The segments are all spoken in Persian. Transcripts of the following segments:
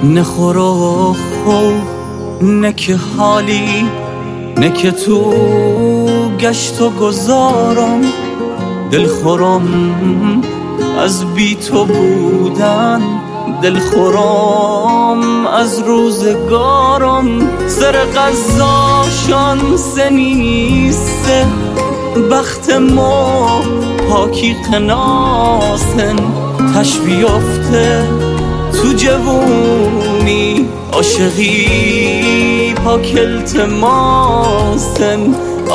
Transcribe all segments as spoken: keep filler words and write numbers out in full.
نه خورو خو نه که حالی نه که تو گشت و گذارم، دل خورم از بی تو بودن، دل خورم از روزگارم. سر قضاشان سنیسته بخت ما پاکی قناسن، تش بیفته تو جوونی عاشقی پاک التماسن،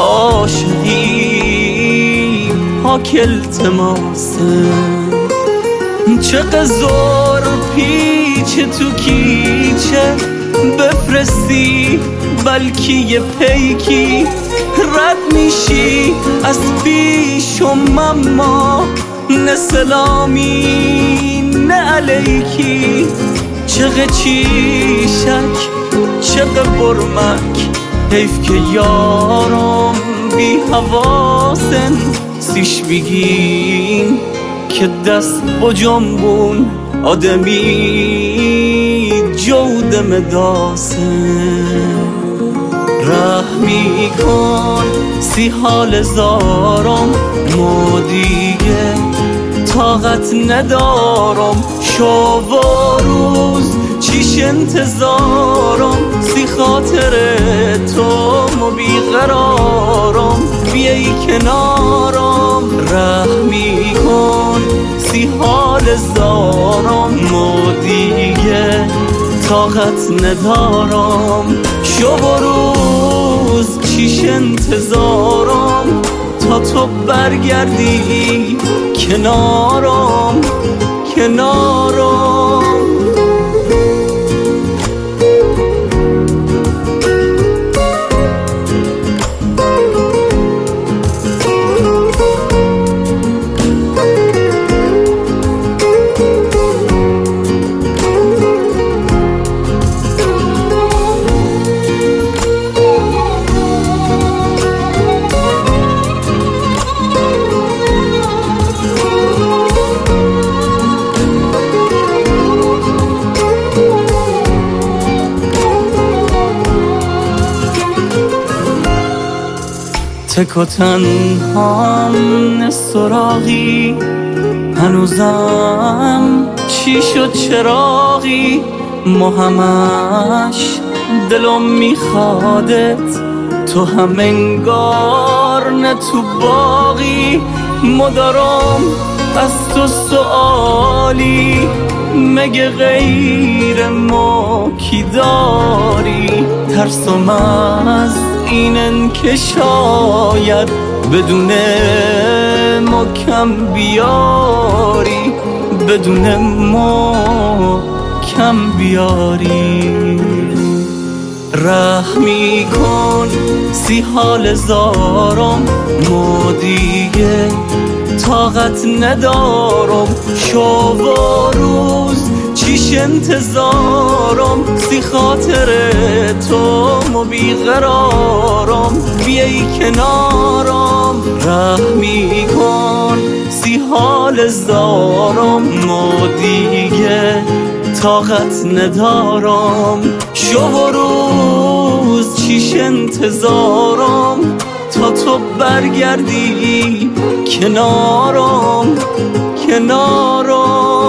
عاشقی پاک التماسن. چه قزار پیچ تو کیچه بفرستی بلکی یه پیکی، رد میشی از پیشم اما نه سلامی نه علیکی. چقه چیشک چقه برمک حیف که یارم بی حواسن، سیش بگین که دست با جنبون آدمی جودم داسن. رحمی کن سی حال زارم ما دیگه طاقت ندارم، شو و روز چیش انتظارم، سی خاطر تو ما بیقرارم، بیایی کنارم. رحمی کن سی حال زارم ما دیگه طاقت ندارم، شو و روز چیش انتظارم تا تو برگردی کنارم کنارم. تک و تنهام نه سراغی، هنوزم چی شد چراغی، ما همش دلم میخوادت، تو هم انگار نه تو باقی. مدارم از تو سوالی مگه غیر ما کی داری، ترسم از اینن که شاید بدون ما کم بیاری، بدون ما کم بیاری. رحمی کن سی حال زارم ما دیگه طاقت ندارم، شو و روز چیش انتظارم، سی خاطر تو ما بیقرارم، بیایی کنارم. رحمی کن سی حال زارم ما دیگه طاقت ندارم، شو و روز چیش انتظارم تا تو برگردی کنارم کنارم.